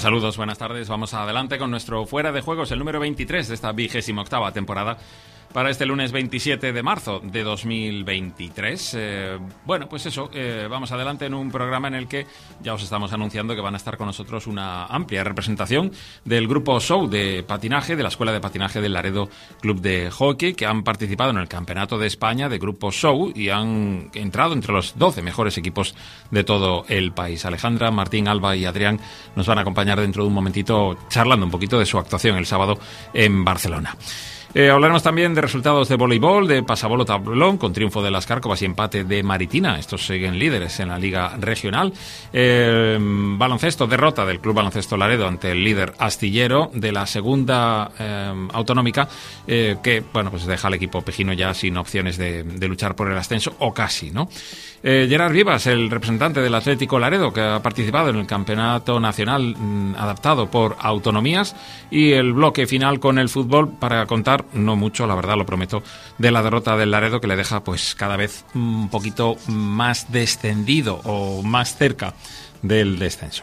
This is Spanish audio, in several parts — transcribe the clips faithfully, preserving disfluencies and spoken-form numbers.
Saludos, buenas tardes. Vamos adelante con nuestro Fuera de Juegos, el número veintitrés de esta vigésima octava temporada para este lunes veintisiete de marzo de dos mil veintitrés. Eh, bueno, pues eso, eh, vamos adelante en un programa en el que ya os estamos anunciando que van a estar con nosotros una amplia representación del grupo Show de patinaje, de la Escuela de Patinaje del Laredo Club de Hockey, que han participado en el Campeonato de España de Grupo Show y han entrado entre los doce mejores equipos de todo el país. Alejandra, Martín, Alba y Adrián nos van a acompañar dentro de un momentito charlando un poquito de su actuación el sábado en Barcelona. Eh, hablaremos también de resultados de voleibol, de pasabolo tablón, con triunfo de las Cárcovas y empate de Maritina. Estos siguen líderes en la Liga Regional. Eh, baloncesto, derrota del Club Baloncesto Laredo ante el líder Astillero de la segunda eh, autonómica, eh, que, bueno, pues deja al equipo pejino ya sin opciones de, de luchar por el ascenso, o casi, ¿no? Eh, Gerard Vivas, el representante del Atlético Laredo, que ha participado en el Campeonato Nacional mm, adaptado por autonomías, y el bloque final con el fútbol para contar, no mucho, la verdad, lo prometo, de la derrota del Laredo, que le deja pues cada vez un poquito más descendido o más cerca del descenso.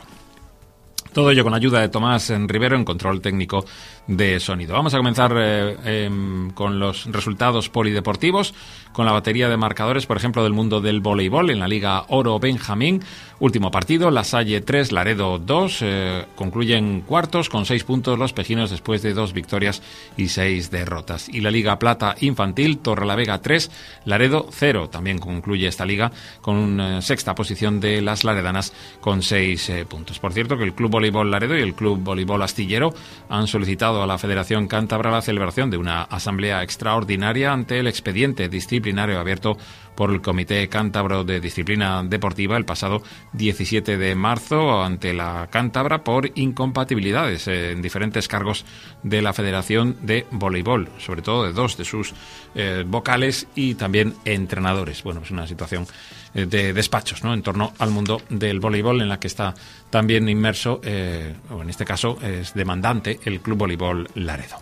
Todo ello con ayuda de Tomás Rivero en control técnico de sonido. Vamos a comenzar eh, eh, con los resultados polideportivos, con la batería de marcadores, por ejemplo, del mundo del voleibol en la Liga Oro Benjamín. Último partido, La Salle tres, Laredo dos. Eh, concluyen cuartos con seis puntos los pejinos después de dos victorias y seis derrotas. Y la Liga Plata Infantil, Torrelavega tres, Laredo cero. También concluye esta liga con una sexta posición de las laredanas con seis eh, puntos. Por cierto, que el Club Voleibol Laredo y el Club Voleibol Astillero han solicitado a la Federación Cántabra la celebración de una asamblea extraordinaria ante el expediente disciplinario abierto por el Comité Cántabro de Disciplina Deportiva el pasado diecisiete de marzo ante la Cántabra por incompatibilidades en diferentes cargos de la Federación de Voleibol, sobre todo de dos de sus eh, vocales y también entrenadores. Bueno, es una situación de despachos, ¿no?, en torno al mundo del voleibol, en la que está también inmerso, eh, o en este caso es demandante, el Club Voleibol Laredo.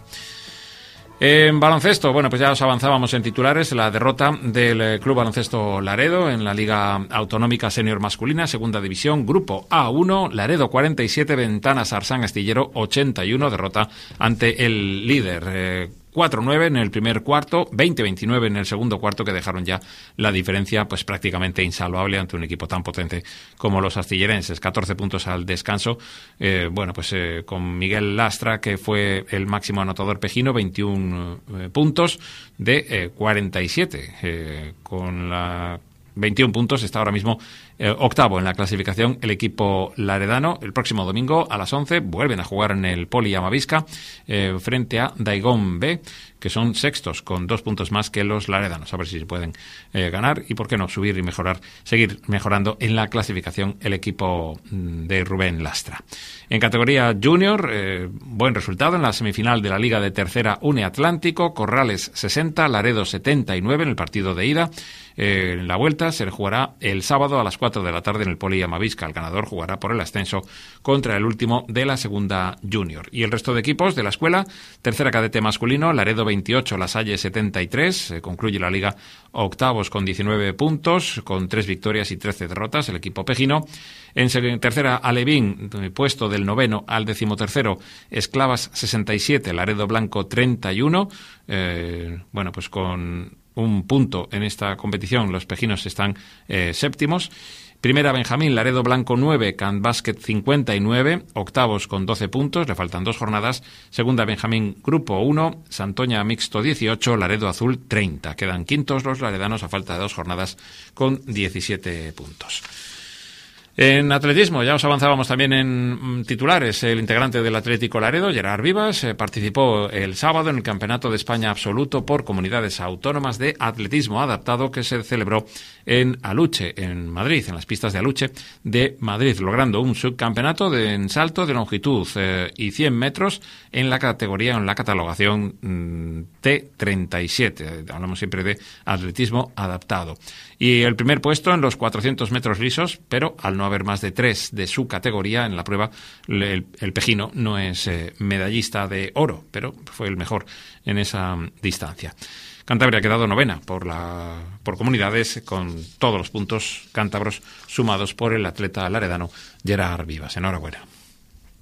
En baloncesto, bueno, pues ya os avanzábamos en titulares, la derrota del Club Baloncesto Laredo en la Liga Autonómica Senior Masculina, Segunda División, Grupo A uno, Laredo cuarenta y siete, Ventanas Arsán Astillero ochenta y uno, derrota ante el líder, eh, cuatro nueve en el primer cuarto, veinte veintinueve en el segundo cuarto, que dejaron ya la diferencia pues prácticamente insalvable ante un equipo tan potente como los astillerenses. catorce puntos al descanso, eh, bueno, pues eh, con Miguel Lastra, que fue el máximo anotador pejino, veintiún eh, puntos de eh, cuarenta y siete, eh, con la veintiún puntos, está ahora mismo eh, octavo en la clasificación el equipo laredano. El próximo domingo a las once vuelven a jugar en el Poli Amavisca eh, frente a Daigón B, que son sextos con dos puntos más que los laredanos. A ver si se pueden eh, ganar y, por qué no, subir y mejorar, seguir mejorando en la clasificación el equipo de Rubén Lastra. En categoría junior, eh, buen resultado en la semifinal de la Liga de Tercera Une Atlántico, Corrales sesenta, Laredo setenta y nueve en el partido de ida. Eh, en la vuelta se jugará el sábado a las cuatro de la tarde en el Poli Amavisca. El ganador jugará por el ascenso contra el último de la segunda junior. Y el resto de equipos de la escuela, tercera cadete masculino, Laredo veintiocho, La Salle setenta y tres, eh, concluye la liga octavos con diecinueve puntos, con tres victorias y trece derrotas el equipo pejino. En tercera, Alevín, puesto del noveno al decimotercero, Esclavas sesenta y siete, Laredo Blanco treinta y uno, eh, bueno, pues con un punto en esta competición los pejinos están eh, séptimos. Primera Benjamín, Laredo Blanco nueve, Can Basket cincuenta y nueve, octavos con doce puntos, le faltan dos jornadas. Segunda Benjamín Grupo uno, Santoña Mixto dieciocho, Laredo Azul treinta. Quedan quintos los laredanos a falta de dos jornadas con diecisiete puntos. En atletismo, ya os avanzábamos también en titulares. El integrante del Atlético Laredo, Gerard Vivas, eh, participó el sábado en el Campeonato de España Absoluto por Comunidades Autónomas de Atletismo Adaptado, que se celebró en Aluche, en Madrid, en las pistas de Aluche de Madrid, logrando un subcampeonato de, en salto de longitud eh, y cien metros en la categoría, en la catalogación mm, T treinta y siete. Hablamos siempre de atletismo adaptado. Y el primer puesto en los cuatrocientos metros lisos, pero al no haber más de tres de su categoría en la prueba, el, el pejino no es eh, medallista de oro, pero fue el mejor en esa distancia. Cantabria ha quedado novena por la por comunidades, con todos los puntos cántabros sumados por el atleta laredano Gerard Vivas. Enhorabuena.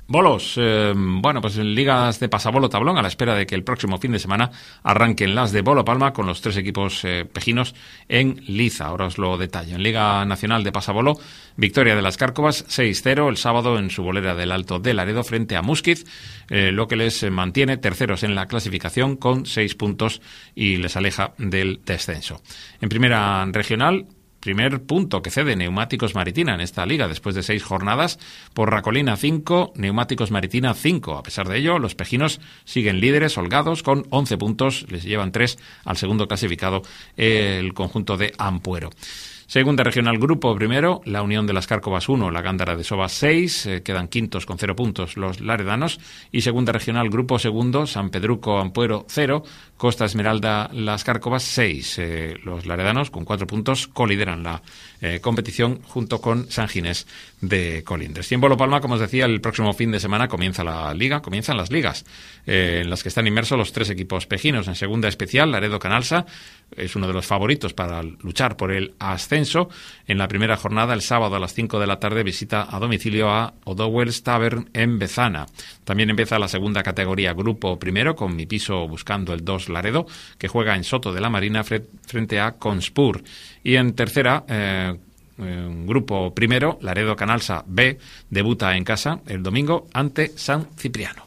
Bolos, eh, bueno, pues en ligas de pasabolo tablón, a la espera de que el próximo fin de semana arranquen las de Bolo Palma con los tres equipos eh, pejinos en liza. Ahora os lo detallo. En Liga Nacional de Pasabolo, victoria de las Cárcovas seis cero el sábado en su bolera del Alto de Laredo frente a Músquiz, eh, lo que les mantiene terceros en la clasificación con seis puntos y les aleja del descenso. En Primera Regional, primer punto que cede Neumáticos Maritina en esta liga después de seis jornadas. Por Racolina cinco, Neumáticos Maritina cinco. A pesar de ello, los pejinos siguen líderes holgados con once puntos. Les llevan tres al segundo clasificado, el conjunto de Ampuero. Segunda regional grupo primero, la Unión de las Cárcovas uno, la Gándara de Soba seis, eh, quedan quintos con cero puntos los laredanos. Y segunda regional grupo segundo, San Pedruco Ampuero cero, Costa Esmeralda las Cárcovas seis. Eh, los laredanos con cuatro puntos colideran la eh, competición junto con San Ginés de Colindres. Y en Bolo Palma, como os decía, el próximo fin de semana comienza la liga, comienzan las ligas eh, en las que están inmersos los tres equipos pejinos. En segunda especial, Laredo Canalsa es uno de los favoritos para luchar por el ascenso. En la primera jornada, el sábado a las cinco de la tarde, visita a domicilio a O'Dowell's Tavern en Bezana. También empieza la segunda categoría grupo primero, con Mi Piso buscando el dos Laredo, que juega en Soto de la Marina frente a Conspur. Y en tercera, eh, grupo primero, Laredo Canalsa B debuta en casa el domingo ante San Cipriano.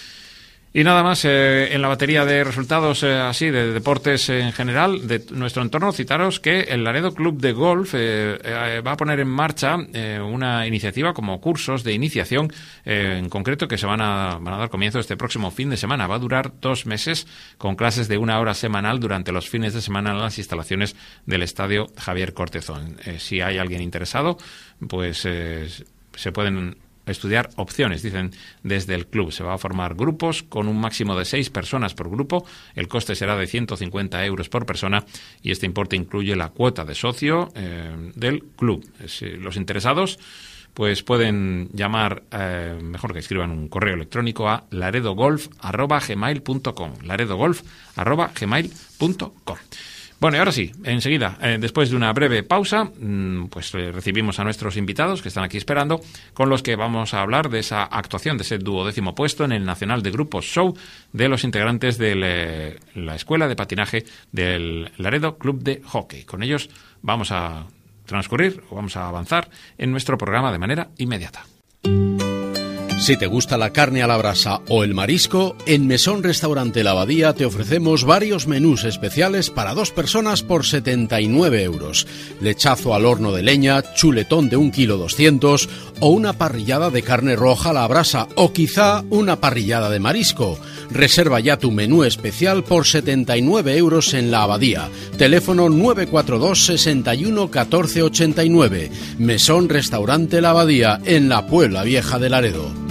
Y nada más, eh, en la batería de resultados eh, así, de deportes en general, de nuestro entorno, citaros que el Laredo Club de Golf eh, eh, va a poner en marcha eh, una iniciativa como cursos de iniciación, eh, en concreto, que se van a, van a dar comienzo este próximo fin de semana. Va a durar dos meses con clases de una hora semanal durante los fines de semana en las instalaciones del Estadio Javier Cortezón. Eh, si hay alguien interesado, pues eh, se pueden estudiar opciones, dicen desde el club. Se va a formar grupos con un máximo de seis personas por grupo. El coste será de ciento cincuenta euros por persona y este importe incluye la cuota de socio eh, del club. Si los interesados pues pueden llamar, eh, mejor que escriban un correo electrónico a laredogolf arroba gmail punto com, laredogolf arroba gmail punto com. Bueno, y ahora sí, enseguida, eh, después de una breve pausa, mmm, pues eh, recibimos a nuestros invitados que están aquí esperando, con los que vamos a hablar de esa actuación, de ese duodécimo puesto en el Nacional de Grupos Show de los integrantes de le, la Escuela de Patinaje del Laredo Club de Hockey. Con ellos vamos a transcurrir, o vamos a avanzar en nuestro programa de manera inmediata. Si te gusta la carne a la brasa o el marisco, en Mesón Restaurante La Abadía te ofrecemos varios menús especiales para dos personas por setenta y nueve euros. Lechazo al horno de leña, chuletón de un kilo doscientos o una parrillada de carne roja a la brasa o quizá una parrillada de marisco. Reserva ya tu menú especial por setenta y nueve euros en La Abadía. Teléfono nueve cuatro dos, sesenta y uno, catorce ochenta y nueve. Mesón Restaurante La Abadía en la Puebla Vieja de Laredo.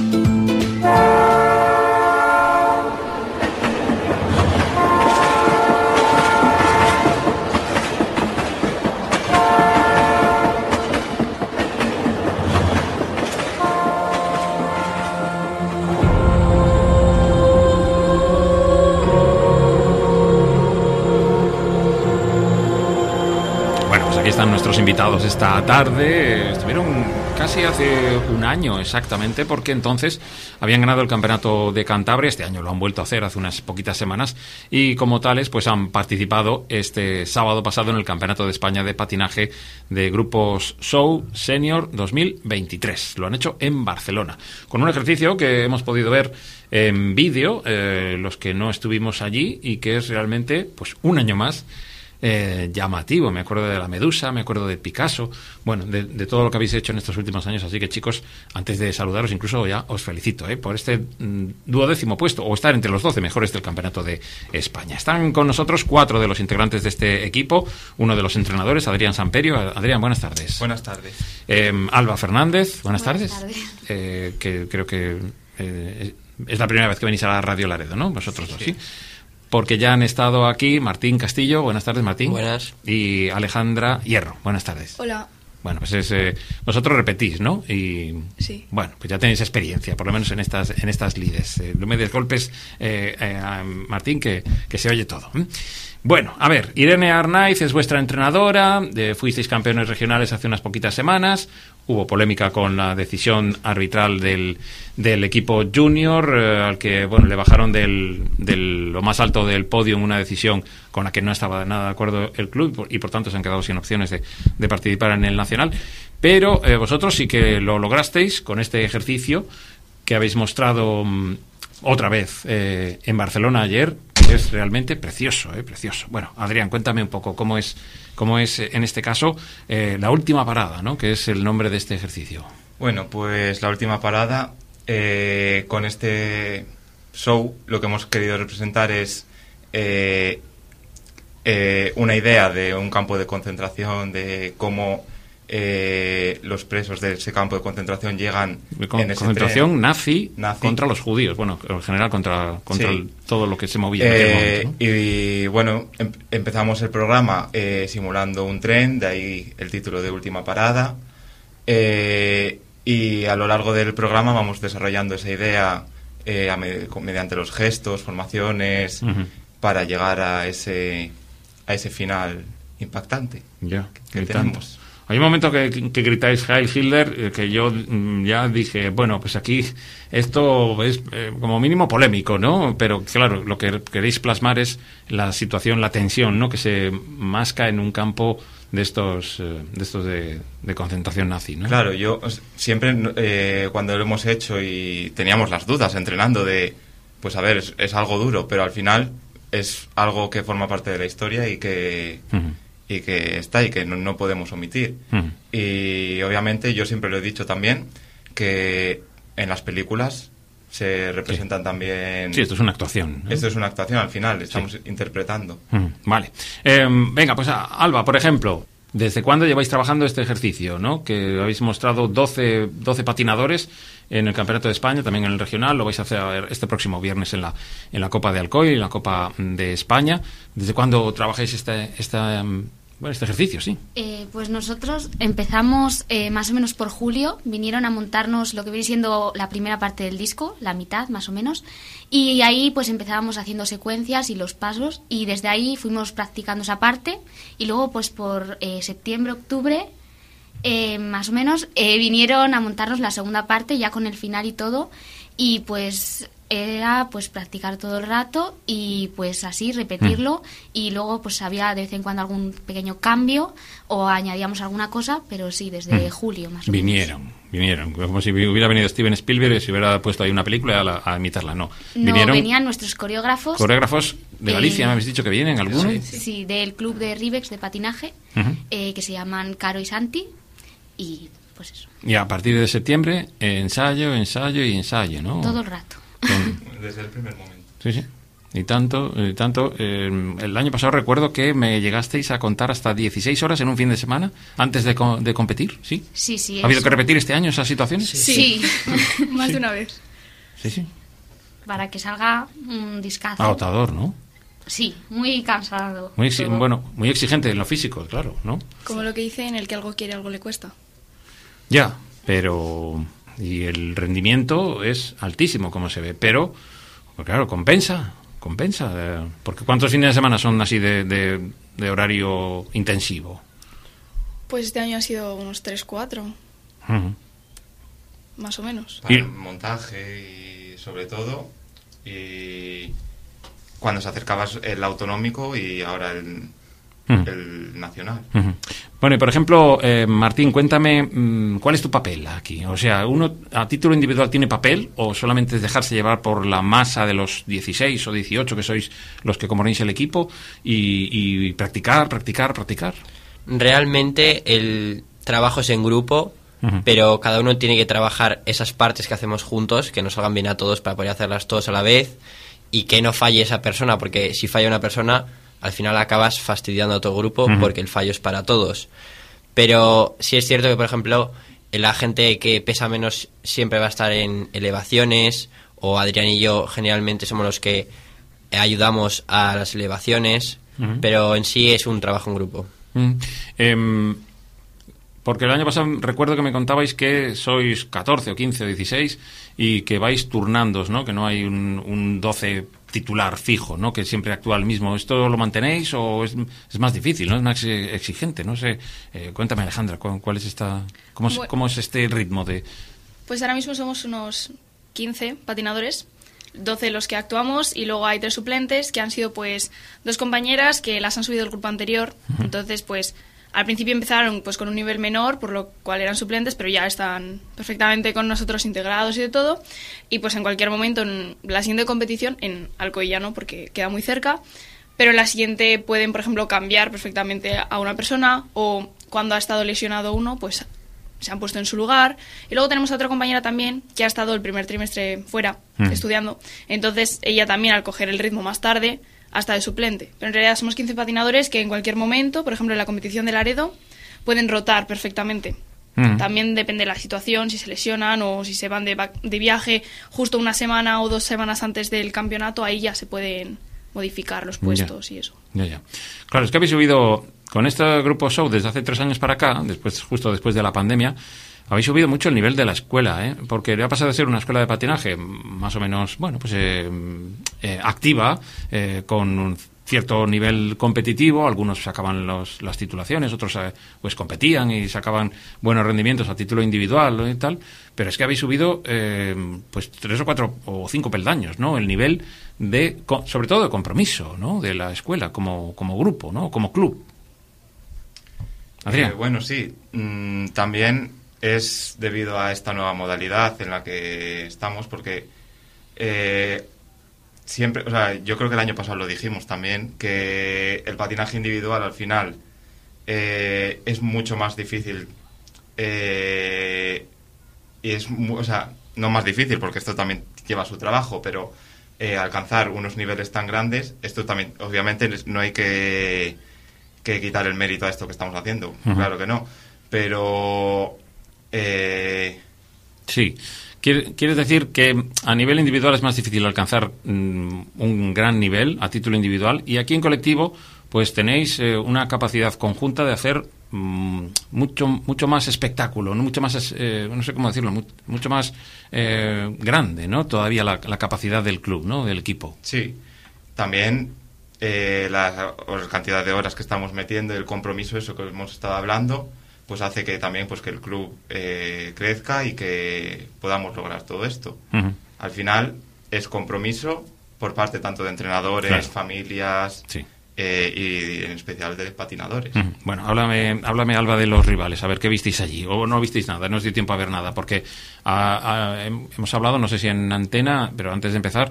Nuestros invitados esta tarde estuvieron casi hace un año exactamente, porque entonces habían ganado el Campeonato de Cantabria. Este año lo han vuelto a hacer hace unas poquitas semanas y como tales pues han participado este sábado pasado en el Campeonato de España de Patinaje de Grupos Show Senior dos mil veintitrés. Lo han hecho en Barcelona con un ejercicio que hemos podido ver en vídeo, eh, los que no estuvimos allí, y que es realmente pues un año más Eh, llamativo. Me acuerdo de la Medusa, me acuerdo de Picasso, bueno, de, de todo lo que habéis hecho en estos últimos años. Así que, chicos, antes de saludaros, incluso ya os felicito ¿eh? por este mm, duodécimo puesto, o estar entre los doce mejores del Campeonato de España. Están con nosotros cuatro de los integrantes de este equipo, uno de los entrenadores, Adrián Samperio. Adrián, buenas tardes. Buenas tardes. Eh, Alba Fernández, buenas, buenas tardes. tardes. Eh, que creo que eh, es la primera vez que venís a la Radio Laredo, ¿no? Vosotros dos, ¿sí? ¿sí? Porque ya han estado aquí Martín Castillo. Buenas tardes, Martín. Buenas. Y Alejandra Hierro. Buenas tardes. Hola. Bueno, pues es, eh, vosotros repetís, ¿no? Y sí. Bueno, pues ya tenéis experiencia, por lo menos en estas en estas lides. Eh, no me des golpes, eh, eh, a Martín, que, que se oye todo. ¿eh? Bueno, a ver, Irene Arnaiz es vuestra entrenadora, eh, fuisteis campeones regionales hace unas poquitas semanas, hubo polémica con la decisión arbitral del, del equipo junior, eh, al que bueno le bajaron del, del lo más alto del podio en una decisión con la que no estaba nada de acuerdo el club y por, y por tanto se han quedado sin opciones de, de participar en el Nacional. Pero eh, vosotros sí que lo lograsteis con este ejercicio que habéis mostrado mmm, otra vez eh, en Barcelona ayer. Es realmente precioso, eh, precioso. Bueno, Adrián, cuéntame un poco cómo es, cómo es en este caso eh, la última parada, ¿no? Que es el nombre de este ejercicio. Bueno, pues la última parada, eh, con este show, lo que hemos querido representar es eh, eh, una idea de un campo de concentración, de cómo eh, los presos de ese campo de concentración llegan Con, en ese concentración tren. nazi, nazi contra los judíos, bueno, en general contra, contra sí. el, todo lo que se movía en eh, aquel momento, ¿no? Y bueno, em, empezamos el programa eh, simulando un tren, de ahí el título de Última Parada, eh, y a lo largo del programa vamos desarrollando esa idea eh, a med- mediante los gestos, formaciones, Uh-huh. para llegar a ese, a ese final impactante Ya, que y tenemos. tanto. Hay un momento que, que gritáis Heil Hitler, eh, que yo mm, ya dije, bueno, pues aquí esto es eh, como mínimo polémico, ¿no? Pero claro, lo que queréis plasmar es la situación, la tensión, ¿no? Que se masca en un campo de estos eh, de estos de, de concentración nazi, ¿no? Claro, yo siempre eh, cuando lo hemos hecho y teníamos las dudas entrenando de, pues a ver, es, es algo duro, pero al final es algo que forma parte de la historia y que... Uh-huh. y que está y que no, no podemos omitir. Uh-huh. Y obviamente yo siempre lo he dicho también, que en las películas se representan sí. también... Sí, esto es una actuación, ¿no? Esto es una actuación al final, estamos sí. interpretando. Uh-huh. Vale. Eh, venga, pues a Alba, por ejemplo, ¿desde cuándo lleváis trabajando este ejercicio, no? Que habéis mostrado doce, doce patinadores en el Campeonato de España, también en el regional, lo vais a hacer este próximo viernes en la en la Copa de Alcoy, en la Copa de España. ¿Desde cuándo trabajáis este este bueno, este ejercicio, sí? Eh, pues nosotros empezamos eh, más o menos por julio, vinieron a montarnos lo que viene siendo la primera parte del disco, la mitad más o menos, y ahí pues empezábamos haciendo secuencias y los pasos, y desde ahí fuimos practicando esa parte, y luego pues por eh, septiembre, octubre, eh, más o menos, eh, vinieron a montarnos la segunda parte ya con el final y todo, y pues era pues practicar todo el rato y pues así repetirlo, mm. y luego pues había de vez en cuando algún pequeño cambio o añadíamos alguna cosa, pero sí, desde mm. julio más o menos. Vinieron, vinieron, como si hubiera venido Steven Spielberg y se hubiera puesto ahí una película a, la, a imitarla, no. Vinieron no, venían nuestros coreógrafos. Coreógrafos de Galicia, eh, me habéis dicho que vienen algunos. Sí, sí. sí, del club de Ribex de patinaje, uh-huh. eh, que se llaman Caro y Santi, y pues eso. Y a partir de septiembre, ensayo, ensayo y ensayo, ¿no? Todo el rato. Desde el primer momento. Sí, sí. Y tanto, y tanto. Eh, el año pasado recuerdo que me llegasteis a contar hasta dieciséis horas en un fin de semana antes de, co- de competir, ¿sí? Sí, sí. ¿Ha habido que repetir este año esas situaciones? Sí. sí. Más sí. de una vez. Sí, sí. Para que salga un discazo. Agotador, ¿no? Sí, muy cansado. Muy exi- bueno, muy exigente en lo físico, claro, ¿no? Como lo que dice en el que algo quiere, algo le cuesta. Ya, pero... Y el rendimiento es altísimo, como se ve, pero, pues claro, compensa, compensa. Eh, porque ¿cuántos fines de semana son así de, de, de horario intensivo? Pues este año ha sido unos tres, cuatro. Uh-huh. Más o menos. Para Y- el montaje y sobre todo, y cuando se acercaba el autonómico y ahora el, Uh-huh. el nacional. Uh-huh. Bueno, y por ejemplo, eh, Martín, cuéntame, mmm, ¿cuál es tu papel aquí? O sea, ¿uno a título individual tiene papel o solamente es dejarse llevar por la masa de los dieciséis o dieciocho que sois los que componéis el equipo y, y practicar, practicar, practicar? Realmente el trabajo es en grupo, uh-huh. pero cada uno tiene que trabajar esas partes que hacemos juntos, que nos salgan bien a todos para poder hacerlas todos a la vez y que no falle esa persona, porque si falla una persona, al final acabas fastidiando a todo el grupo, uh-huh. porque el fallo es para todos. Pero sí es cierto que, por ejemplo, la gente que pesa menos siempre va a estar en elevaciones, o Adrián y yo generalmente somos los que ayudamos a las elevaciones, uh-huh. pero en sí es un trabajo en grupo. Uh-huh. Eh, Porque el año pasado recuerdo que me contabais que sois catorce o quince o dieciséis y que vais turnándos, ¿no? Que no hay un, un doce titular fijo, ¿no? Que siempre actúa el mismo. ¿Esto lo mantenéis o es, es más difícil, ¿no? Es más exigente, no sé. Eh, cuéntame, Alejandra, ¿cuál es esta, cómo es, bueno, cómo es este ritmo de...? Pues ahora mismo somos unos quince patinadores, doce los que actuamos y luego hay tres suplentes que han sido pues dos compañeras que las han subido del grupo anterior. Uh-huh. Entonces pues al principio empezaron pues con un nivel menor, por lo cual eran suplentes, pero ya están perfectamente con nosotros integrados y de todo. Y pues en cualquier momento en la siguiente competición, en Alcoy no, porque queda muy cerca, pero en la siguiente pueden, por ejemplo, cambiar perfectamente a una persona, o cuando ha estado lesionado uno, pues se han puesto en su lugar. Y luego tenemos a otra compañera también que ha estado el primer trimestre fuera mm. estudiando. Entonces ella también, al coger el ritmo más tarde, hasta de suplente. Pero en realidad somos quince patinadores que en cualquier momento, por ejemplo en la competición de Laredo, pueden rotar perfectamente. Mm. También depende de la situación, si se lesionan o si se van de, de viaje justo una semana o dos semanas antes del campeonato, ahí ya se pueden modificar los puestos ya. y eso. Ya, ya. Claro, es que habéis subido con este grupo show desde hace tres años para acá, después justo después de la pandemia. Habéis subido mucho el nivel de la escuela, ¿eh? Porque ha pasado de ser una escuela de patinaje más o menos, bueno, pues eh, eh, activa, eh, con un cierto nivel competitivo. Algunos sacaban los, las titulaciones, otros eh, pues competían y sacaban buenos rendimientos a título individual y tal. Pero es que habéis subido eh, pues tres o cuatro o cinco peldaños, ¿no? El nivel de, sobre todo de compromiso, ¿no? De la escuela como, como grupo, ¿no? Como club. Adrián. Eh, bueno, sí. Mm, también es debido a esta nueva modalidad en la que estamos, porque eh, siempre, o sea, yo creo que el año pasado lo dijimos también, que el patinaje individual al final eh, es mucho más difícil eh, y es, o sea, no más difícil porque esto también lleva su trabajo, pero eh, alcanzar unos niveles tan grandes, esto también, obviamente, no hay que, que quitar el mérito a esto que estamos haciendo, uh-huh. Claro que no, pero Eh... Sí, quieres decir que a nivel individual es más difícil alcanzar mm, un gran nivel a título individual, y aquí en colectivo pues tenéis eh, una capacidad conjunta de hacer mm, mucho mucho más espectáculo, no mucho más eh, no sé cómo decirlo, mu- mucho más eh, grande, ¿no? Todavía la, la capacidad del club, ¿no? Del equipo. Sí, también eh, la, la cantidad de horas que estamos metiendo, el compromiso, eso que hemos estado hablando, pues hace que también pues que el club eh, crezca y que podamos lograr todo esto. Uh-huh. Al final es compromiso por parte tanto de entrenadores, claro. familias, sí. eh, y en especial de patinadores. Uh-huh. Bueno, háblame, háblame, Alba, de los rivales, a ver qué visteis allí, o no visteis nada, no os dio tiempo a ver nada, porque a, a, hemos hablado, no sé si en antena, pero antes de empezar,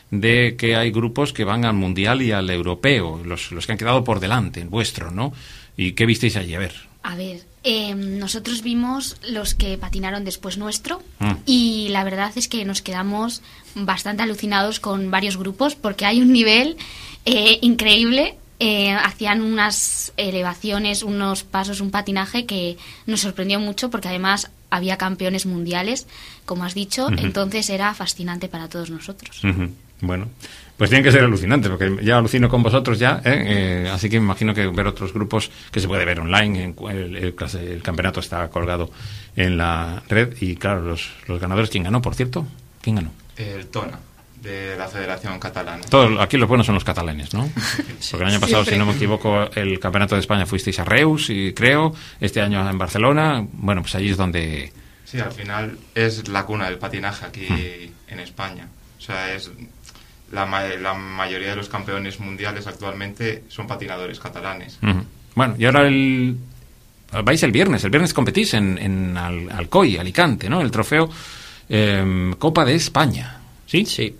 de que hay grupos que van al mundial y al europeo, los, los que han quedado por delante, el vuestro, ¿no? ¿Y qué visteis allí? A ver. A ver, eh, nosotros vimos los que patinaron después nuestro mm. y la verdad es que nos quedamos bastante alucinados con varios grupos porque hay un nivel eh, increíble. Eh, hacían unas elevaciones, unos pasos, un patinaje que nos sorprendió mucho porque además había campeones mundiales, como has dicho, uh-huh. Entonces era fascinante para todos nosotros. Uh-huh. Bueno, pues tienen que ser alucinantes, porque ya alucino con vosotros ya, ¿eh? Eh, así que me imagino que ver otros grupos que se puede ver online, en, el, el, el campeonato está colgado en la red y claro, los, los ganadores, ¿quién ganó, por cierto? ¿Quién ganó? El Tona, de la Federación Catalana. Todo, aquí los buenos son los catalanes, ¿no? Porque el año pasado, Siempre. si no me equivoco, el Campeonato de España fuisteis a Reus, y creo, este año en Barcelona, bueno, pues allí es donde... Sí, al final es la cuna del patinaje aquí hmm. en España. O sea, es... La, la mayoría de los campeones mundiales actualmente son patinadores catalanes. Uh-huh. Bueno, y ahora el vais el viernes. El viernes competís en, en Al, Alcoy, Alicante, ¿no? El trofeo eh, Copa de España. ¿Sí? Sí.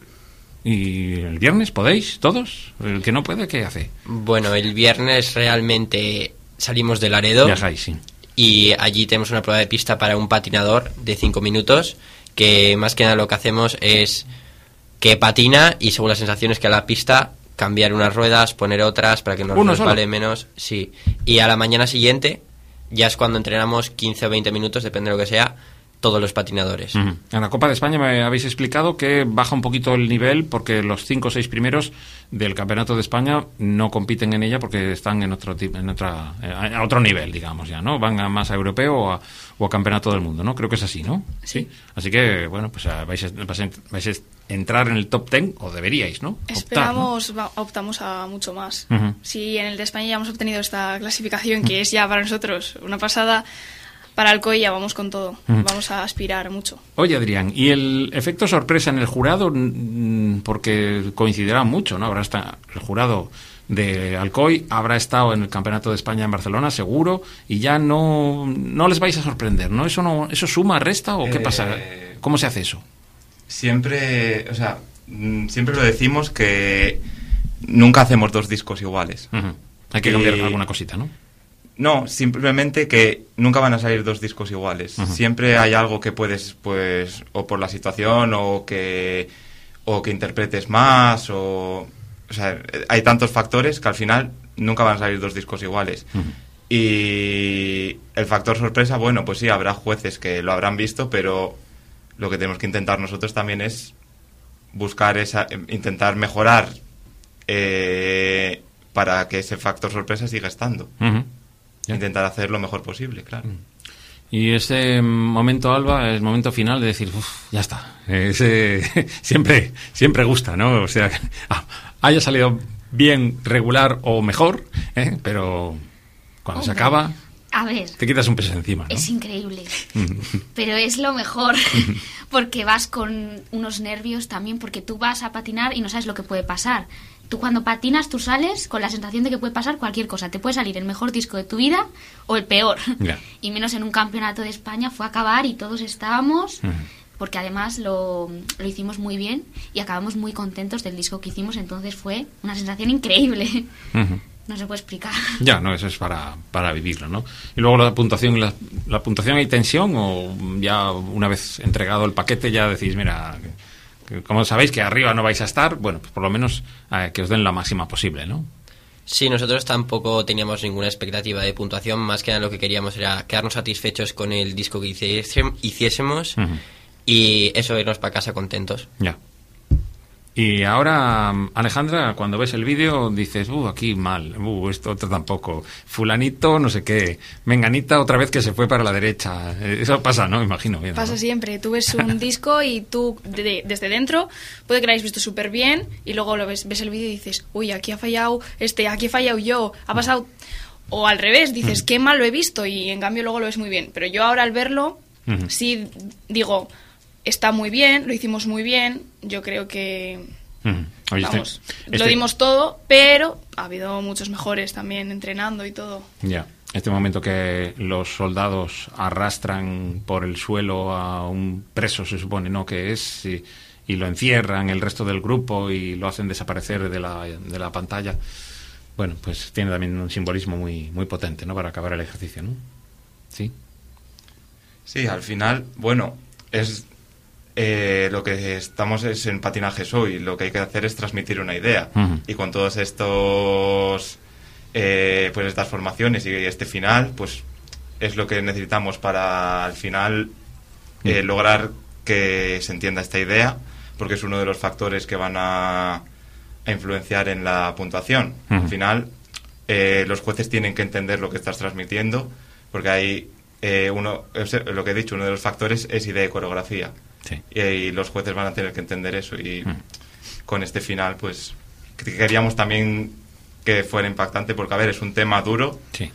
¿Y el viernes podéis todos? ¿El que no puede, qué hace? Bueno, el viernes realmente salimos de Laredo. Viajáis, sí. Y allí tenemos una prueba de pista para un patinador de cinco minutos, que más que nada lo que hacemos es... que patina y según las sensaciones que a la pista cambiar unas ruedas, poner otras para que nos resbale menos, sí. Y a la mañana siguiente ya es cuando entrenamos quince o veinte minutos, depende de lo que sea, todos los patinadores. Uh-huh. En la Copa de España me habéis explicado que baja un poquito el nivel porque los cinco o seis primeros del Campeonato de España no compiten en ella porque están en otro en otra a otro nivel, digamos ya, ¿no? Van a más a europeo o a, o a Campeonato del Mundo, ¿no? Creo que es así, ¿no? Sí. Así que, bueno, pues vais a, vais a, vais a entrar en el top ten, o deberíais, ¿no? Optar, Esperamos, ¿no? va, optamos a mucho más. Uh-huh. Si en el de España ya hemos obtenido esta clasificación, que es ya para nosotros una pasada, para Alcoy ya vamos con todo. Uh-huh. Vamos a aspirar mucho. Oye, Adrián, ¿y el efecto sorpresa en el jurado? Porque coincidirá mucho, ¿no? Habrá estado el jurado de Alcoy, habrá estado en el Campeonato de España en Barcelona, seguro, y ya no, no les vais a sorprender, ¿no? ¿Eso no eso suma, resta o qué eh, pasa? ¿Cómo se hace eso? Siempre, o sea, siempre lo decimos que nunca hacemos dos discos iguales. Uh-huh. Hay que cambiar y... alguna cosita, ¿no? No, simplemente que nunca van a salir dos discos iguales. Uh-huh. Siempre hay algo que puedes, pues, o por la situación, o que, o que interpretes más, o... O sea, hay tantos factores que al final nunca van a salir dos discos iguales. Uh-huh. Y el factor sorpresa, bueno, pues sí, habrá jueces que lo habrán visto, pero lo que tenemos que intentar nosotros también es buscar esa, intentar mejorar eh, para que ese factor sorpresa siga estando. Uh-huh. Yeah. Intentar hacer lo mejor posible, claro. Uh-huh. Y ese momento, Alba, el momento final de decir, uff, ya está. Ese, siempre, siempre gusta, ¿no? O sea, ah, haya salido bien, regular o mejor, ¿eh? Pero cuando Hombre, se acaba, a ver, te quitas un peso encima, ¿no? Es increíble, pero es lo mejor, porque vas con unos nervios también, porque tú vas a patinar y no sabes lo que puede pasar. Tú cuando patinas, tú sales con la sensación de que puede pasar cualquier cosa. Te puede salir el mejor disco de tu vida o el peor. Yeah. Y menos en un campeonato de España fue a acabar y todos estábamos, uh-huh. porque además lo, lo hicimos muy bien y acabamos muy contentos del disco que hicimos. Entonces fue una sensación increíble. Uh-huh. No se puede explicar. Ya, no, eso es para, para vivirlo, ¿no? Y luego la puntuación, la, la puntuación, ¿hay tensión o ya una vez entregado el paquete ya decís, mira... Como sabéis que arriba no vais a estar, bueno, pues por lo menos eh, que os den la máxima posible, ¿no? Sí, nosotros tampoco teníamos ninguna expectativa de puntuación, más que nada lo que queríamos era quedarnos satisfechos con el disco que hiciésemos uh-huh. y eso, irnos para casa contentos. Ya. Y ahora, Alejandra, cuando ves el vídeo dices, uh, aquí mal, uh, esto otro tampoco, fulanito, no sé qué, menganita otra vez que se fue para la derecha. Eso pasa, ¿no? Imagino. Bien, pasa ¿no? Siempre. Tú ves un disco y tú, de, de, desde dentro, puede que lo hayas visto súper bien y luego lo ves, ves el vídeo y dices, uy, aquí ha fallado este, aquí he fallado yo, ha pasado... O al revés, dices, uh-huh. qué mal lo he visto y en cambio luego lo ves muy bien. Pero yo ahora al verlo, uh-huh. sí digo... Está muy bien, lo hicimos muy bien. Yo creo que mm. Oye, vamos, este, lo dimos todo, pero ha habido muchos mejores también entrenando y todo. Ya, este momento que los soldados arrastran por el suelo a un preso, se supone, ¿no? Que es, y, y lo encierran el resto del grupo y lo hacen desaparecer de la, de la pantalla. Bueno, pues tiene también un simbolismo muy, muy potente, ¿no? Para acabar el ejercicio, ¿no? Sí. Sí, al final, bueno, es... Eh, lo que estamos es en patinaje hoy, lo que hay que hacer es transmitir una idea uh-huh. y con todos estos eh, pues estas formaciones y este final pues es lo que necesitamos para al final eh, uh-huh. lograr que se entienda esta idea, porque es uno de los factores que van a, a influenciar en la puntuación. Uh-huh. Al final eh, los jueces tienen que entender lo que estás transmitiendo, porque hay eh, uno, lo que he dicho, uno de los factores es idea y coreografía. Sí. Y, y los jueces van a tener que entender eso y mm. con este final pues queríamos también que fuera impactante porque a ver, es un tema duro sí.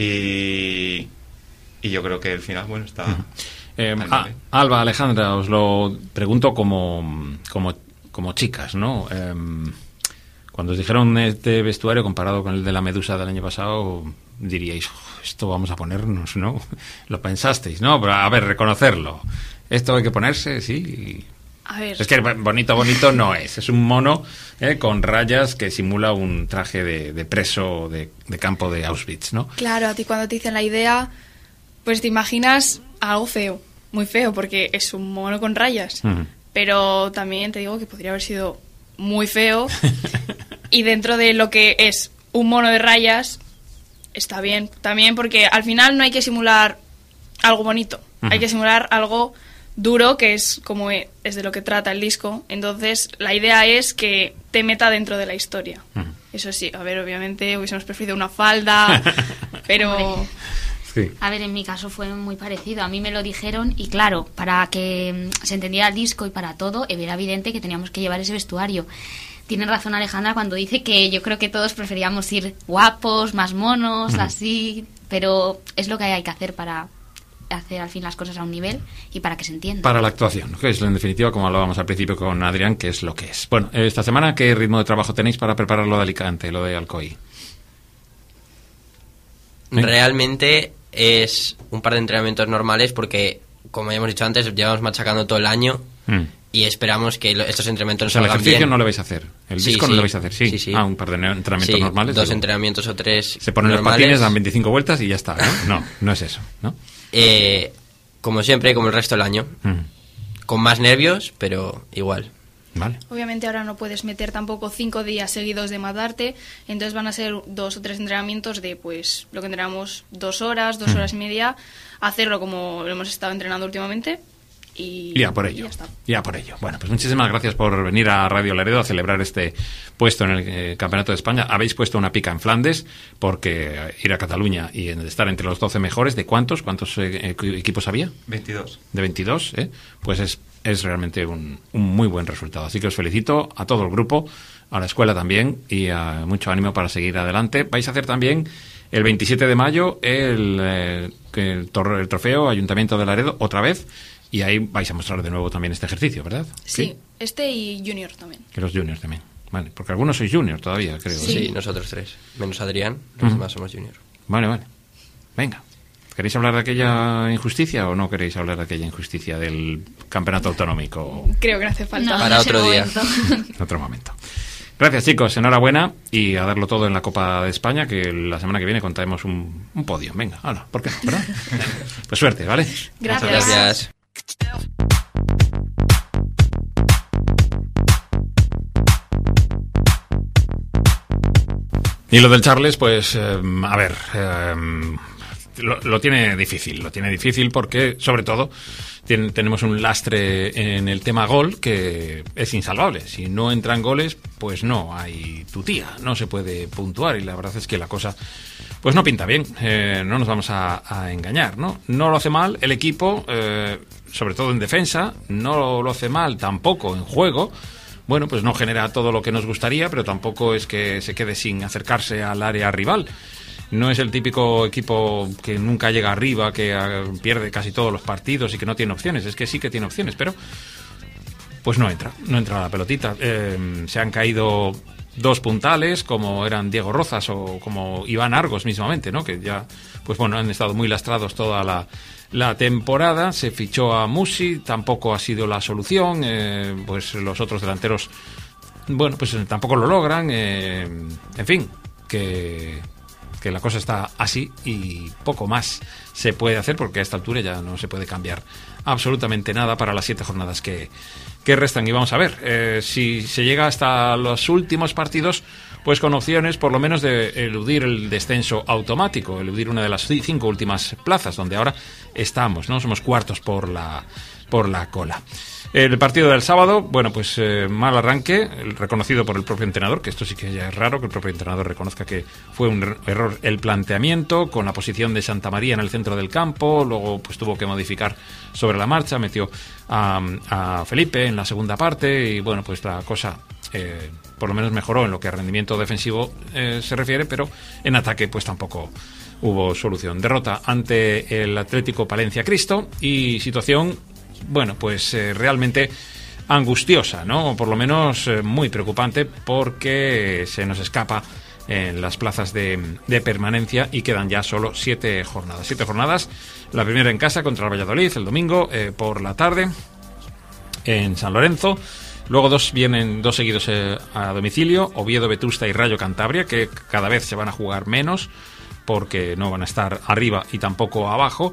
y, y yo creo que el final bueno está mm. eh, a, Alba, Alejandra, os lo pregunto como como, como chicas, ¿no? Eh, cuando os dijeron este vestuario comparado con el de la Medusa del año pasado diríais, esto vamos a ponernos, ¿no? Lo pensasteis, ¿no? Pero a ver, reconocerlo. Esto hay que ponerse, sí. A ver. Es que bonito, bonito no es. Es un mono eh, con rayas que simula un traje de, de preso de, de campo de Auschwitz, ¿no? Claro, a ti cuando te dicen la idea, pues te imaginas algo feo, muy feo, porque es un mono con rayas. Uh-huh. Pero también te digo que podría haber sido muy feo. Y dentro de lo que es un mono de rayas, está bien. También porque al final no hay que simular algo bonito. Uh-huh. Hay que simular algo duro, que es como es de lo que trata el disco. Entonces, la idea es que te meta dentro de la historia. Uh-huh. Eso sí, a ver, obviamente hubiésemos preferido una falda, pero... Sí. A ver, en mi caso fue muy parecido. A mí me lo dijeron y claro, para que se entendiera el disco y para todo, era evidente que teníamos que llevar ese vestuario. Tiene razón Alejandra cuando dice que yo creo que todos preferíamos ir guapos, más monos, uh-huh. así, pero es lo que hay que hacer para hacer al fin las cosas a un nivel y para que se entienda. Para la actuación, que es en definitiva, como hablábamos al principio con Adrián, que es lo que es. Bueno, esta semana, ¿qué ritmo de trabajo tenéis para preparar lo de Alicante, lo de Alcoy? ¿Eh? Realmente es un par de entrenamientos normales porque, como ya hemos dicho antes, llevamos machacando todo el año mm. y esperamos que lo, estos entrenamientos o sea, nos salgan bien. ¿El ejercicio no lo vais a hacer? ¿El sí, disco sí. no lo vais a hacer? Sí. sí, sí. Ah, un par de entrenamientos sí, normales. dos digo. entrenamientos o tres Se ponen normales. los patines, dan veinticinco vueltas y ya está, ¿no? No, no es eso, ¿no? Eh, como siempre, como el resto del año. Mm. Con más nervios, pero igual. Vale. Obviamente ahora no puedes meter tampoco cinco días seguidos de matarte, entonces van a ser dos o tres entrenamientos de pues lo que entrenamos dos horas, dos mm. horas y media, hacerlo como lo hemos estado entrenando últimamente y, y ya por ello. Y ya está. Ya por ello. Bueno, pues muchísimas gracias por venir a Radio Laredo a celebrar este puesto en el eh, Campeonato de España. Habéis puesto una pica en Flandes porque ir a Cataluña y estar entre los doce mejores, ¿de cuántos? ¿Cuántos eh, equipos había? veintidós. De veintidós, ¿eh? Pues es es realmente un, un muy buen resultado. Así que os felicito a todo el grupo, a la escuela también, y a mucho ánimo para seguir adelante. Vais a hacer también el veintisiete de mayo el, eh, el, tor- el trofeo Ayuntamiento de Laredo, otra vez, y ahí vais a mostrar de nuevo también este ejercicio, ¿verdad? Sí, ¿sí? Este y junior también. Que los juniors también. Vale, porque algunos sois juniors todavía, creo. Sí, sí, nosotros tres. Menos Adrián, los uh-huh. demás somos junior. Vale, vale. Venga. ¿Queréis hablar de aquella injusticia o no queréis hablar de aquella injusticia del campeonato autonómico? Creo que hace falta. No, para no otro día. En otro momento. Gracias, chicos. Enhorabuena y a darlo todo en la Copa de España, que la semana que viene contaremos un, un podio. Venga, hala, ¿por qué? ¿Verdad? Pues suerte, ¿vale? Gracias. Gracias. Y lo del Charles, pues, eh, a ver... Eh, Lo, lo tiene difícil, lo tiene difícil porque, sobre todo, tiene, tenemos un lastre en el tema gol que es insalvable. Si no entran goles, pues no hay tutía, no se puede puntuar y la verdad es que la cosa pues no pinta bien, eh, no nos vamos a, a engañar, ¿no? No lo hace mal el equipo, eh, sobre todo en defensa, no lo hace mal tampoco en juego. Bueno, pues no genera todo lo que nos gustaría, pero tampoco es que se quede sin acercarse al área rival. No es el típico equipo que nunca llega arriba, que uh, pierde casi todos los partidos y que no tiene opciones. Es que sí que tiene opciones, pero pues no entra, no entra la pelotita. Eh, se han caído dos puntales, como eran Diego Rozas o como Iván Argos mismamente, ¿no? Que ya, pues bueno, han estado muy lastrados toda la, la temporada. Se fichó a Musi, tampoco ha sido la solución. Eh, pues los otros delanteros, bueno, pues tampoco lo logran. Eh, en fin, que... que la cosa está así y poco más se puede hacer porque a esta altura ya no se puede cambiar absolutamente nada para las siete jornadas que, que restan. Y vamos a ver eh, si se llega hasta los últimos partidos pues con opciones por lo menos de eludir el descenso automático, eludir una de las cinco últimas plazas donde ahora estamos, ¿no? Somos cuartos por la, por la cola. El partido del sábado, bueno, pues eh, mal arranque, reconocido por el propio entrenador, que esto sí que ya es raro, que el propio entrenador reconozca que fue un er- error el planteamiento, con la posición de Santa María en el centro del campo, luego pues tuvo que modificar sobre la marcha, metió a, a Felipe en la segunda parte y bueno, pues la cosa eh, por lo menos mejoró en lo que a rendimiento defensivo eh, se refiere, pero en ataque pues tampoco hubo solución. Derrota ante el Atlético Palencia Cristo y situación... bueno, pues eh, realmente angustiosa, ¿no? O por lo menos eh, muy preocupante porque se nos escapa en las plazas de, de permanencia y quedan ya solo siete jornadas. Siete jornadas, la primera en casa contra el Valladolid el domingo eh, por la tarde en San Lorenzo. Luego dos vienen dos seguidos eh, a domicilio, Oviedo, Vetusta y Rayo Cantabria, que cada vez se van a jugar menos porque no van a estar arriba y tampoco abajo.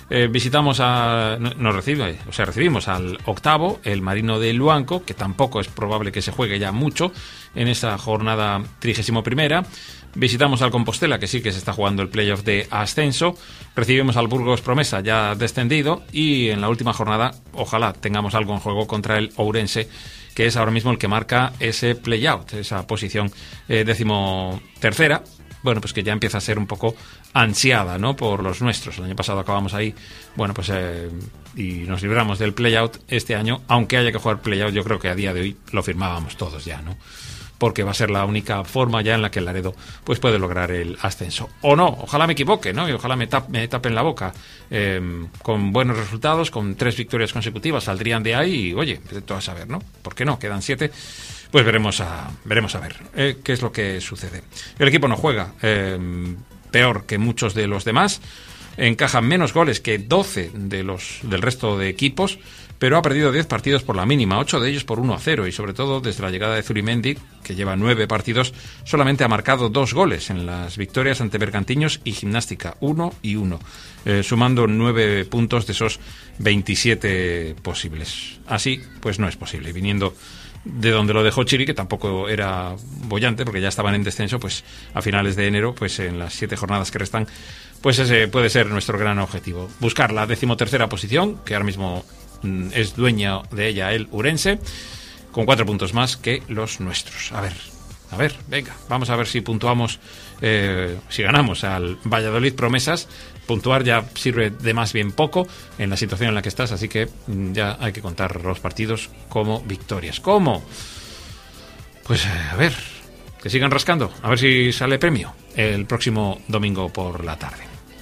Eh, visitamos a... Nos recibe, o sea, recibimos al octavo, el Marino de Luanco, que tampoco es probable que se juegue ya mucho en esta jornada trigésimo primera. Visitamos al Compostela, que sí que se está jugando el playoff de ascenso. Recibimos al Burgos Promesa, ya descendido. Y en la última jornada, ojalá tengamos algo en juego contra el Ourense, que es ahora mismo el que marca ese play-out, esa posición eh, décimo tercera. Bueno, pues que ya empieza a ser un poco ansiada, ¿no?, por los nuestros. El año pasado acabamos ahí, bueno, pues eh, y nos libramos del play-out. Este año, aunque haya que jugar play-out, yo creo que a día de hoy lo firmábamos todos ya, ¿no?, porque va a ser la única forma ya en la que el Laredo pues puede lograr el ascenso. O no, ojalá me equivoque, ¿no? Y ojalá me, tap, me tapen la boca. Eh, con buenos resultados, con tres victorias consecutivas, saldrían de ahí y, oye, todo a saber, ¿no? ¿Por qué no? Quedan siete. Pues veremos a, veremos a ver eh, qué es lo que sucede. El equipo no juega eh, peor que muchos de los demás. Encajan menos goles que doce de los, del resto de equipos, pero ha perdido diez partidos por la mínima, ocho de ellos por uno a cero, y sobre todo desde la llegada de Zurimendi, que lleva nueve partidos, solamente ha marcado dos goles en las victorias ante Bergantiños y Gimnástica, uno y uno, eh, sumando nueve puntos de esos veintisiete posibles. Así, pues no es posible, viniendo de donde lo dejó Chiri, que tampoco era bollante, porque ya estaban en descenso, pues a finales de enero, pues en las siete jornadas que restan, pues ese puede ser nuestro gran objetivo. Buscar la decimotercera posición, que ahora mismo mm, es dueño de ella el Ourense, con cuatro puntos más que los nuestros. A ver, a ver, venga, vamos a ver si puntuamos, eh, si ganamos al Valladolid Promesas. Puntuar ya sirve de más bien poco en la situación en la que estás, así que mm, ya hay que contar los partidos como victorias. ¿Cómo? Pues eh, a ver, que sigan rascando, a ver si sale premio el próximo domingo por la tarde.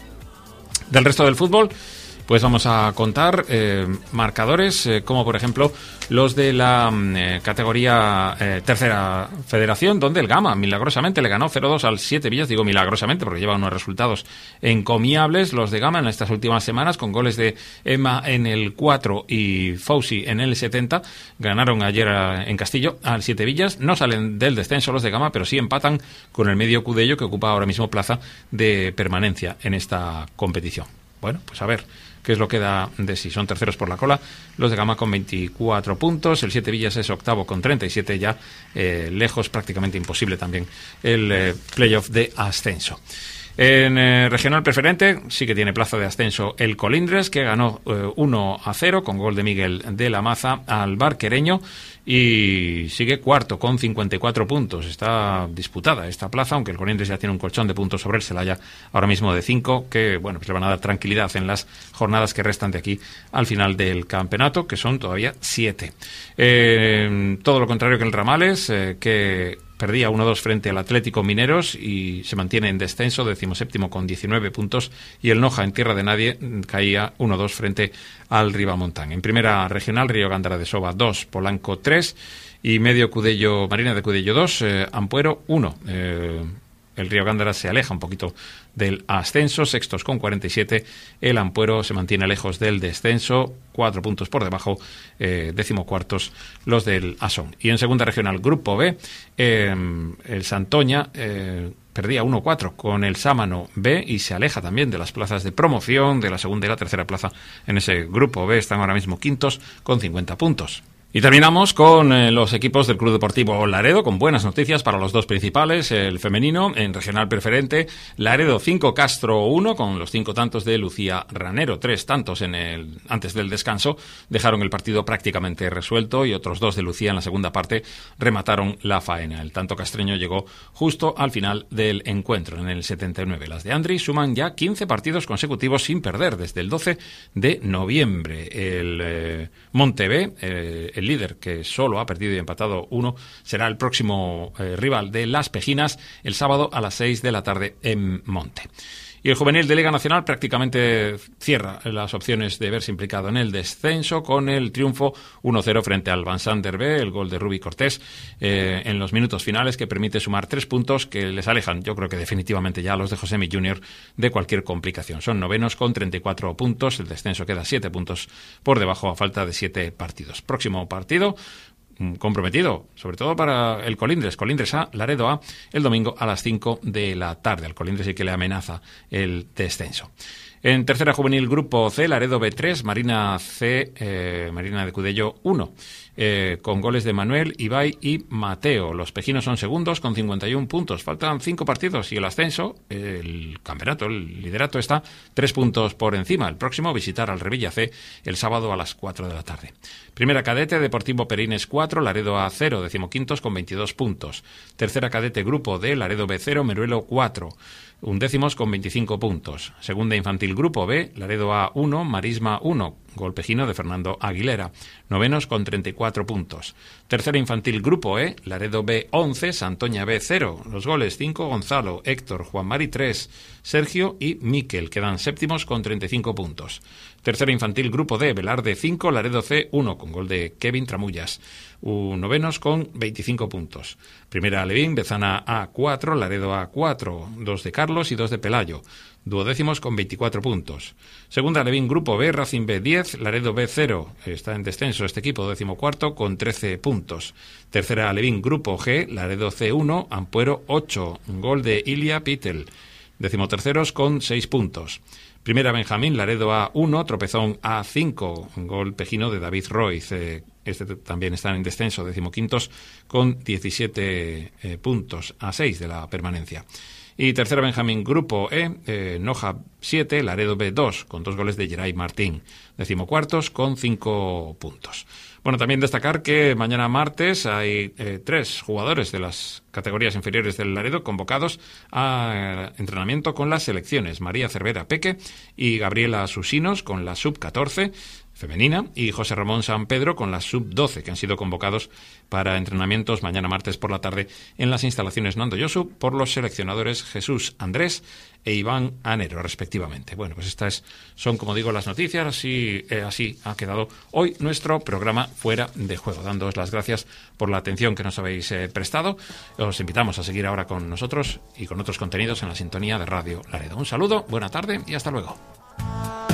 Del resto del fútbol, pues vamos a contar eh, marcadores, eh, como por ejemplo los de la eh, categoría eh, tercera federación, donde el Gama milagrosamente le ganó cero dos al Siete Villas. Digo milagrosamente porque lleva unos resultados encomiables los de Gama en estas últimas semanas, con goles de Emma en el cuatro y Fauci en el setenta. Ganaron ayer a, en Castillo al Siete Villas. No salen del descenso los de Gama, pero sí empatan con el Medio Cudello, que ocupa ahora mismo plaza de permanencia en esta competición. Bueno, pues a ver qué es lo que da de sí. Son terceros por la cola los de Gama con veinticuatro puntos, el Siete Villas es octavo con treinta y siete, ya eh, lejos, prácticamente imposible también el eh, playoff de ascenso. En eh, regional preferente sí que tiene plaza de ascenso el Colindres, que ganó eh, uno a cero con gol de Miguel de la Maza al Barquereño, y sigue cuarto con cincuenta y cuatro puntos. Está disputada esta plaza, aunque el Colindres ya tiene un colchón de puntos sobre el Celaya ahora mismo de cinco, que bueno, pues le van a dar tranquilidad en las jornadas que restan de aquí al final del campeonato, que son todavía siete. Eh, todo lo contrario que el Ramales, eh, que perdía uno dos frente al Atlético Mineros y se mantiene en descenso, decimoséptimo con diecinueve puntos, y el Noja, en tierra de nadie, caía uno dos frente al Ribamontán. En primera regional, Río Gándara de Soba dos, Polanco tres, y Medio Cudello, Marina de Cudello dos, eh, Ampuero uno. Eh, el Río Gándara se aleja un poquito del ascenso, sextos con cuarenta y siete, el Ampuero se mantiene lejos del descenso, cuatro puntos por debajo, eh, decimocuartos los del Asón. Y en segunda regional, Grupo B, eh, el Santoña eh, perdía uno cuatro con el Sámano B y se aleja también de las plazas de promoción de la segunda y la tercera plaza. En ese Grupo B están ahora mismo quintos con cincuenta puntos. Y terminamos con eh, los equipos del Club Deportivo Laredo, con buenas noticias para los dos principales. El femenino en regional preferente, Laredo cinco, Castro uno, con los cinco tantos de Lucía Ranero. Tres tantos en el antes del descanso dejaron el partido prácticamente resuelto, y otros dos de Lucía en la segunda parte remataron la faena. El tanto castreño llegó justo al final del encuentro, en el setenta y nueve. Las de Andri suman ya quince partidos consecutivos sin perder desde el doce de noviembre. El eh, Monte B, eh, el líder, que solo ha perdido y empatado uno, será el próximo eh, rival de Las Pejinas el sábado a las seis de la tarde en Monte. Y el juvenil de Liga Nacional prácticamente cierra las opciones de verse implicado en el descenso con el triunfo uno cero frente al Vansander B, el gol de Rubi Cortés eh, en los minutos finales, que permite sumar tres puntos que les alejan, yo creo que definitivamente ya a los de Josemi Junior, de cualquier complicación. Son novenos con treinta y cuatro puntos, el descenso queda siete puntos por debajo a falta de siete partidos. Próximo partido comprometido, sobre todo para el Colindres, Colindres A, Laredo A, el domingo a las cinco de la tarde. Al Colindres sí que le amenaza el descenso. En tercera juvenil Grupo C, Laredo B tres, Marina C, eh, Marina de Cudello uno. Eh, con goles de Manuel, Ibai y Mateo. Los pejinos son segundos con cincuenta y uno puntos. Faltan cinco partidos y el ascenso, el campeonato, el liderato está tres puntos por encima. El próximo visitar al Revilla C el sábado a las cuatro de la tarde. Primera cadete, Deportivo Perines cuatro, Laredo A cero, decimoquintos con veintidós puntos. Tercera cadete, Grupo D, Laredo B cero, Meruelo cuatro. Undécimos con veinticinco puntos. Segunda infantil Grupo B, Laredo A uno, Marisma uno, gol pejino de Fernando Aguilera. Novenos con treinta y cuatro puntos. Tercera infantil Grupo E, Laredo B once, Santoña B cero. Los goles cinco, Gonzalo, Héctor, Juan Mari tres, Sergio y Miquel. Quedan séptimos con treinta y cinco puntos. Tercera infantil Grupo D, Velarde cinco, Laredo C uno, con gol de Kevin Tramullas. Un novenos con veinticinco puntos. Primera Alevín, Bezana A cuatro, Laredo A cuatro, dos de Carlos y dos de Pelayo. Duodécimos con veinticuatro puntos. Segunda Alevín Grupo B, Racing B diez, Laredo B cero. Está en descenso este equipo, decimocuarto, con trece puntos. Tercera Alevín Grupo G, Laredo C uno, Ampuero ocho, gol de Ilia Pitel. Decimoterceros con seis puntos. Primera Benjamín, Laredo A uno, Tropezón A cinco, gol pejino de David Roiz. Eh, este también está en descenso, decimoquintos, con diecisiete eh, puntos, a seis de la permanencia. Y tercera Benjamín Grupo E, eh, Noja siete, Laredo B dos, con dos goles de Geray Martín. Decimocuartos con cinco puntos. Bueno, también destacar que mañana martes hay eh, tres jugadores de las categorías inferiores del Laredo convocados a eh, entrenamiento con las selecciones. María Cervera Peque y Gabriela Susinos con la sub catorce femenina y José Ramón San Pedro con la sub doce, que han sido convocados para entrenamientos mañana martes por la tarde en las instalaciones Nando Yosu por los seleccionadores Jesús Andrés e Iván Anero, respectivamente. Bueno, pues estas son, como digo, las noticias. Así, eh, así ha quedado hoy nuestro programa Fuera de Juego. Dándoos las gracias por la atención que nos habéis eh, prestado. Os invitamos a seguir ahora con nosotros y con otros contenidos en la sintonía de Radio Laredo. Un saludo, buena tarde y hasta luego.